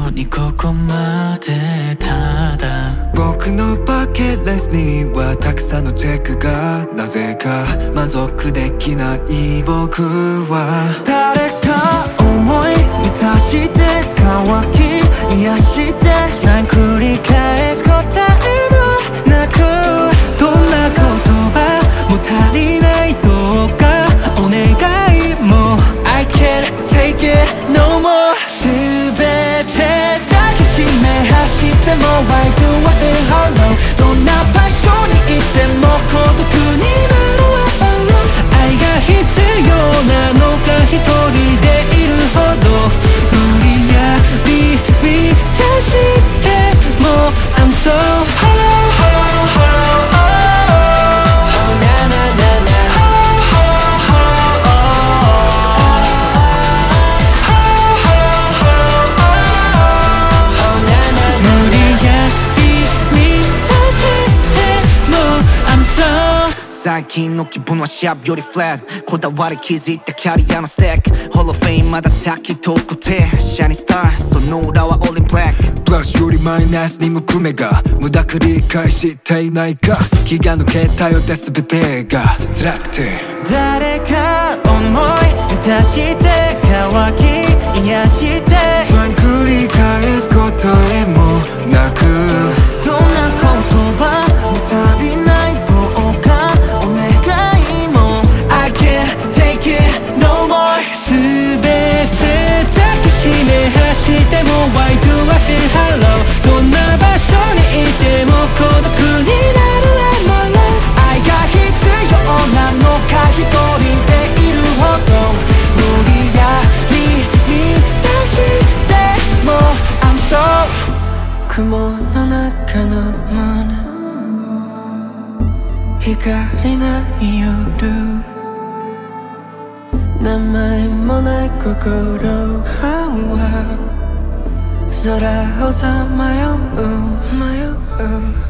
のにここまでただ僕のバケットリストにはたくさんのチェックがなぜか満足できない僕は誰か思い満たして乾き癒して繰り返す答えもなくどんな言葉も足りないどうかお願いも I can't take it no more 全て抱きしめ走っても Why do I feel hollow どんな場所にいても孤独になる愛が必要なのか一人でいるほど無理やり満たしても I'm so hollow hollow hollow oh na na na na hollow hollow hollow oh na na na 無理やり満たしても I'm so 最近の気分はシャープよりフラットこだわり気づいたキャリアのステックホロフェイムまだ先遠くてシャイニースターその裏はオールインブラックプラスよりマイナスに向く目が無駄繰り返していないか気が抜けたようで全てが辛くて誰か思い満たして乾き癒して繰り返す答えもなくどんな言葉も足りないどうかお願いも I can't take it no more 全て抱きしめ走っても Why do I feel hollow どんな場所にいても孤独になる愛が必要なのか一人でいるほど無理やり満たしても I'm so 雲の中の胸光ない夜名前もない心空をさまよう